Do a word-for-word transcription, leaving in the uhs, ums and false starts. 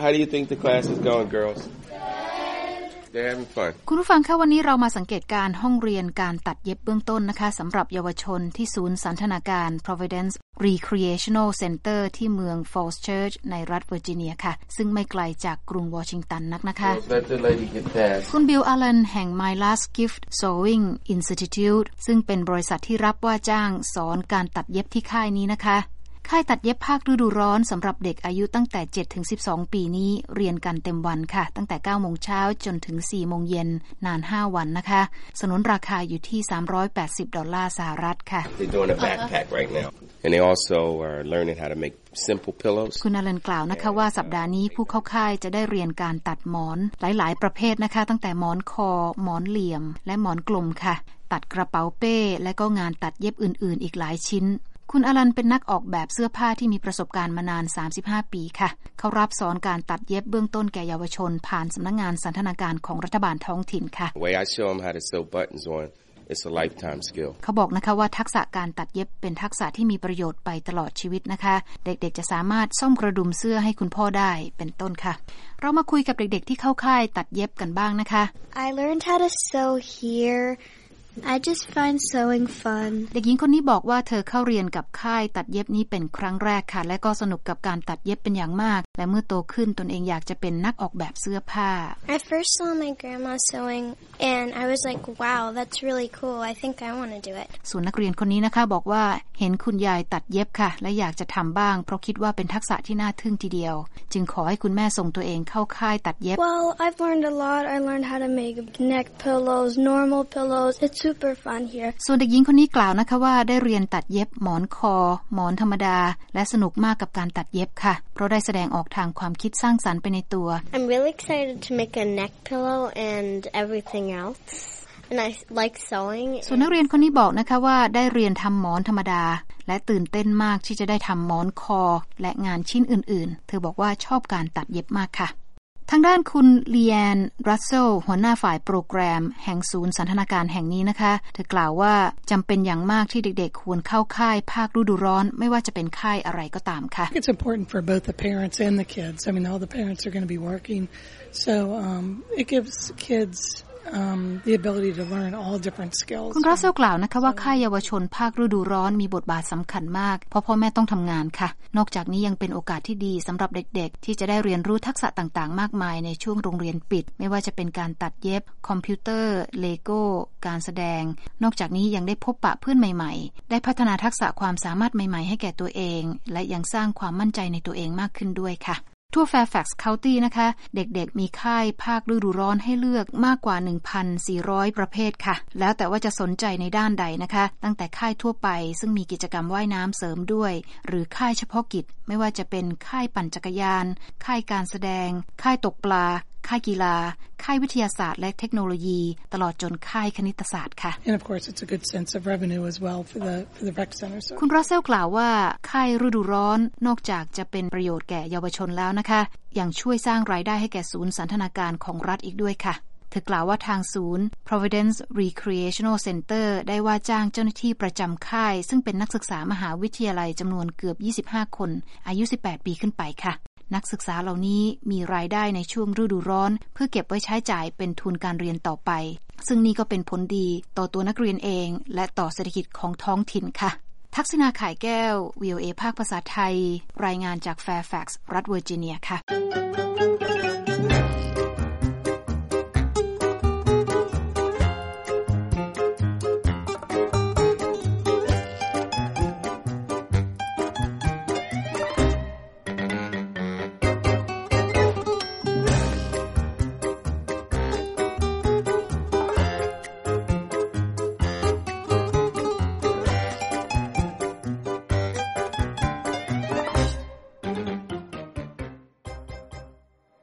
How do you think the class is going, girls? They're having fun. คุณผู้ฟังคะวันนี้เรามาสังเกตการห้องเรียนการตัดเย็บเบื้องต้นนะคะสำหรับเยาวชนที่ศูนย์สันทนาการ Providence Recreational Center ที่เมือง Falls Church ในรัฐเวอร์จิเนียค่ะซึ่งไม่ไกลจากกรุงวอชิงตันนักนะคะคุณบิลอาลันแห่ง My Last Gift Sewing Institute ซึ่งเป็นบริษัทที่รับว่าจ้างสอนการตัดเย็บที่ค่ายนี้นะคะค่ายตัดเย็บภาคฤดูร้อนสำหรับเด็กอายุตั้งแต่ เจ็ดถึงสิบสอง ปีนี้เรียนกันเต็มวันค่ะตั้งแต่ เก้าโมงเช้าจนถึง สี่โมงเย็นนาน ห้า วันนะคะสนุนราคาอยู่ที่ สามร้อยแปดสิบ ดอลลาร์สหรัฐค่ะ They're doing a backpack right now and they also are learning how to make simple pillows คุณอาลันกล่าวนะคะว่าสัปดาห์นี้ผู้เข้าค่ายจะได้เรียนการตัดหมอนหลายๆประเภทนะคะตั้งแต่หมอนคอหมอนเหลี่ยมและหมอนกลมค่ะตัดกระเป๋าเป้และก็งานตัดเย็บอื่นๆอีกหลายชิ้นคุณอลันเป็นนักออกแบบเสื้อผ้าที่มีประสบการณ์มานานสามสิบห้าปีค่ะเขารับสอนการตัดเย็บเบื้องต้นแก่เยาวชนผ่านสำนักงานสันทนาการของรัฐบาลท้องถิ่นค่ะ The way I show them how to sew buttons on it's a lifetime skill เขาบอกนะคะว่าทักษะการตัดเย็บเป็นทักษะที่มีประโยชน์ไปตลอดชีวิตนะคะเด็กๆจะสามารถซ่อมกระดุมเสื้อให้คุณพ่อได้เป็นต้นค่ะเรามาคุยกับเด็กๆที่เข้าค่ายตัดเย็บกันบ้างนะคะ I learned how to sew here.I just find sewing fun เด็กหญิงคนนี้บอกว่าเธอเข้าเรียนกับค่ายตัดเย็บนี้เป็นครั้งแรกค่ะและก็สนุกกับการตัดเย็บเป็นอย่างมากและเมื่อโตขึ้นตนเองอยากจะเป็นนักออกแบบเสื้อผ้า I first saw my grandma sewing and I was like wow that's really cool I think I want to do it ส่วนนักเรียนคนนี้นะคะบอกว่าเห็นคุณยายตัดเย็บค่ะและอยากจะทำบ้างเพราะคิดว่าเป็นทักษะที่น่าทึ่งทีเดียวจึงขอให้คุณแม่ส่งตัวเองเข้าค่ายตัดเย็บ Well I've learned a lot I learned how to make neck pillows normal pillows it's super fun here ส่วนเด็กหญิงคนนี้กล่าวนะคะว่าได้เรียนตัดเย็บหมอนคอหมอนธรรมดาและสนุกมากกับการตัดเย็บค่ะเพราะได้แสดงออกทางความคิดสร้างสรรค์ไปในตัว I'm really excited to make a neck pillow and everything else and I like sewing ส่วนนักเรียนคนนี้บอกนะคะว่าได้เรียนทำหมอนธรรมดาและตื่นเต้นมากที่จะได้ทำหมอนคอและงานชิ้นอื่นๆเธอบอกว่าชอบการตัดเย็บมากค่ะทางด้านคุณลีแอนรัสเซลหัวหน้าฝ่ายโปรแกรมแห่งศูนย์สันทนาการแห่งนี้นะคะเธอกล่าวว่าจำเป็นอย่างมากที่เด็กๆควรเข้าค่ายภาคฤดูร้อนไม่ว่าจะเป็นค่ายอะไรก็ตามค่ะ It's important for both the parents and the kids. I mean all the parents are going to be working so um it gives kids Um, the ability to learn all different skills คุณรัสเซลกล่าวนะคะว่าค่ายเยาวชนภาคฤดูร้อนมีบทบาทสำคัญมากเพราะพ่อแม่ต้องทำงานค่ะนอกจากนี้ยังเป็นโอกาสที่ดีสำหรับเด็กๆที่จะได้เรียนรู้ทักษะต่างๆมากมายในช่วงโรงเรียนปิดไม่ว่าจะเป็นการตัดเย็บคอมพิวเตอร์เลโก้การแสดงนอกจากนี้ยังได้พบปะเพื่อนใหม่ๆได้พัฒนาทักษะความสามารถใหม่ๆให้แก่ตัวเองและยังสร้างความมั่นใจในตัวเองมากขึ้นด้วยค่ะทั่ว Fairfax County นะคะเด็กๆมีค่ายภาคฤดูร้อนให้เลือกมากกว่า หนึ่งพันสี่ร้อย ประเภทค่ะแล้วแต่ว่าจะสนใจในด้านใดนะคะตั้งแต่ค่ายทั่วไปซึ่งมีกิจกรรมว่ายน้ำเสริมด้วยหรือค่ายเฉพาะกิจไม่ว่าจะเป็นค่ายปั่นจักรยานค่ายการแสดงค่ายตกปลาค่ายกีฬาค่ายวิทยาศาสตร์และเทคโนโลยีตลอดจนค่ายคณิตศาสตร์ค่ะ And of course it's a good sense of revenue as well for the for the rec center คุณรัสเซลกล่าวว่าค่ายฤดูร้อนนอกจากจะเป็นประโยชน์แก่เยาวชนแล้วนะคะยังช่วยสร้างรายได้ให้แก่ศูนย์สันทนาการของรัฐอีกด้วยค่ะเธอกล่าวว่าทางศูนย์ Providence Recreational Center ได้ว่าจ้างเจ้าหน้าที่ประจำค่ายซึ่งเป็นนักศึกษามหาวิทยาลัยจำนวนเกือบยี่สิบห้าคนอายุสิบแปดปีขึ้นไปค่ะนักศึกษาเหล่านี้มีรายได้ในช่วงฤดูร้อนเพื่อเก็บไว้ใช้จ่ายเป็นทุนการเรียนต่อไปซึ่งนี่ก็เป็นผลดีต่อตัวนักเรียนเองและต่อเศรษฐกิจของท้องถิ่นค่ะทักษิณาข่ายแก้ว วี โอ เอ ภาคภาษาไทยรายงานจาก Fairfax รัฐเวอร์จิเนียค่ะ